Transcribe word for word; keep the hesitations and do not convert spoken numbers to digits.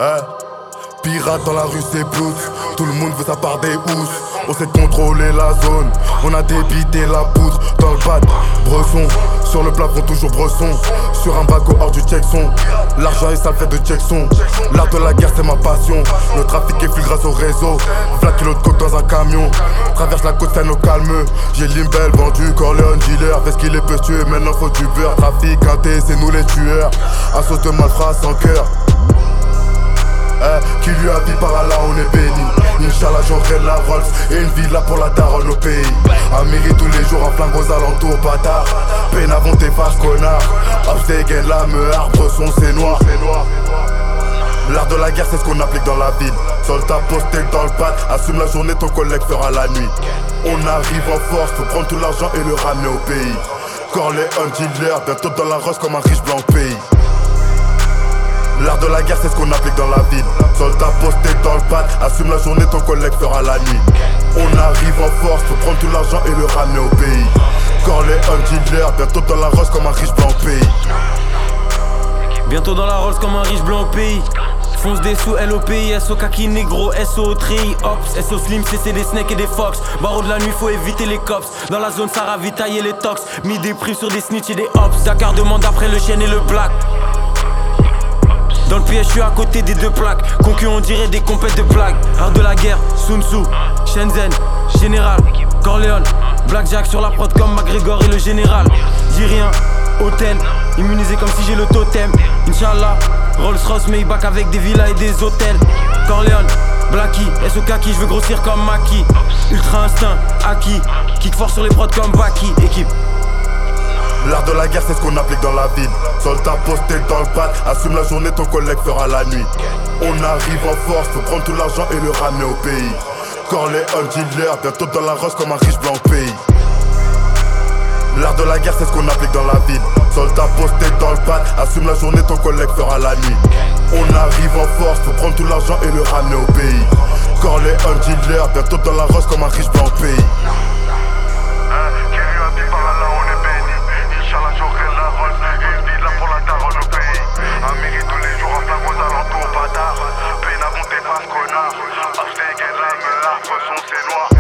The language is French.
Hey. Pirate dans la rue c'est blood. Tout le monde veut sa part des housses. On sait contrôler la zone. On a débité la poudre dans le bad. Bresson, sur le plafond toujours bresson. Sur un baco hors du checkson. L'argent est sale fait de checkson. L'art de la guerre c'est ma passion. Le trafic est fluide grâce au réseau. vingt kilos de coke dans un camion. Traverse la côte fait nos calmeux. J'ai l'imbel vendu, Corleone dealer. Fait ce qu'il est peut tuer, maintenant faut du beurre. Trafic, un T, c'est nous les tueurs. Un sauce de malfrat sans cœur. Eh, qui lui a dit par Allah on est béni. Inch'Allah j'aurai la Rolls et une villa pour la daronne au pays. Amérique tous les jours en flingue aux alentours bâtard. Peine avant tes faces connard. Obstegen la meur, Bresson c'est noir. L'art de la guerre c'est ce qu'on applique dans la ville. Soldat posté dans le pad, assume la journée, ton collègue fera la nuit. On arrive en force, faut prendre tout l'argent et le ramener au pays. Corleone dealer, bientôt dans la rose comme un riche blanc au pays. L'art de la guerre c'est ce qu'on applique dans la ville. Soldat posté dans le pad, assume la journée, ton collègue fera la nuit. On arrive en force, faut prendre tout l'argent et le ramener au pays. Corleone dealer, bientôt dans la rose comme un riche blanc au pays. Bientôt dans la Rolls comme un riche blanc au pays. Fonce des sous, L O P I, S O kaki négro, S O tri, Ops, S O slim, C C des snakes et des fox. Barreau de la nuit, faut éviter les cops. Dans la zone, ça ravitaille les tox. Mis des primes sur des snitch et des hops. Dakar demande après le chien et le black. Dans le piège, je suis à côté des deux plaques. Concu, on dirait des compètes de blagues. Art de la guerre, Sun Tzu, Shenzhen, Général, Corleone, Blackjack sur la prod comme McGregor et le général. Dis rien, hôtel, immunisé comme si j'ai le totem. Inch'Allah, Rolls Royce, Maybach avec des villas et des hôtels. Corleone, Blacky, S O kaki, je veux grossir comme Maki. Ultra instinct, acquis, kick fort sur les prods comme Baki. Équipe. L'art de la guerre c'est ce qu'on applique dans la ville. Soldat posté dans le pad, assume la journée, ton collègue fera la nuit. On arrive en force, faut prendre tout l'argent et le ramener au pays. Corleone dealer, bientôt dans la rose comme un riche blanc au pays. L'art de la guerre c'est ce qu'on applique dans la ville. Soldat posté dans le pad, assume la journée, ton collègue fera la nuit. On arrive en force, faut prendre tout l'argent et le ramener au pays. Corleone dealer, bientôt dans la rose comme un riche blanc au pays. Inch'Allah j'aurai la Rolls et une villa pour la daronne au pays. Amérique tous les jours en flingue aux alentours bâtard. Peine avant tes faces connard. Obstegen la meurtre, son c'est noir.